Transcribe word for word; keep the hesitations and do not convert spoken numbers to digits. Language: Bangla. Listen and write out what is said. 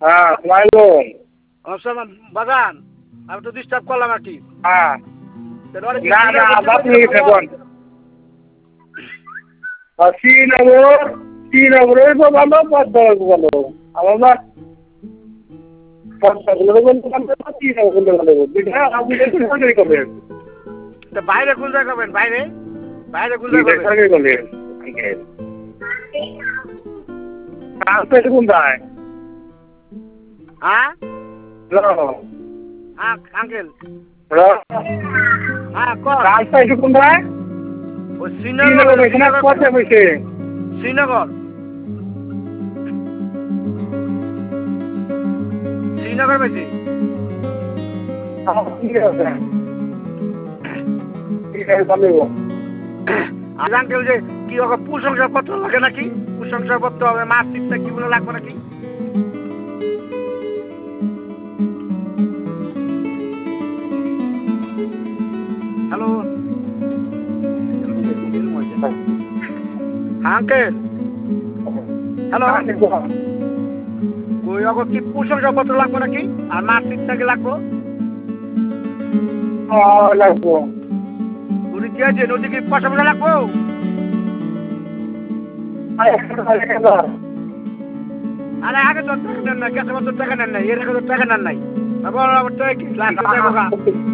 হ্যাঁ মাইলুম অবশ্য বাগান আমি তো ডিস্টার্ব করলাম আর কি হ্যাঁ না না আপনি দেখুন শ্রীনগর শ্রীনগরে তো ভালো পদ্মার ভালো আমার বাইরে কোন জায়গা করবেন বাইরে বাইরে কোন জায়গা করবেন কোনটায় হ্যাঁ হ্যাঁ আঙ্কেল হ্যাঁ রাজশাহী কোনটায় ও শ্রীনগর কত বসে শ্রীনগর শ্রীনগর বেশি আর আঙ্কেল যে কি ওকে প্রশংসাপত্র লাগে নাকি প্রশংসাপত্র হবে মার্কশিটটা কি বলে লাগবে নাকি হ্যালো আঙ্কেল হ্যালো কই ওকে কি প্রশংসাপত্র লাগবে নাকি আর মার্কশিটটা কি লাগবে লাগবো উনি কি আছে নদী কি পয়সা পয়সা লাগবো আরে আগে তো টাকা নেন না গেছে বছর টাকা নেন নাই এর আগে তো টাকা নেন নাই আবার আবার টাকা কি লাখ টাকা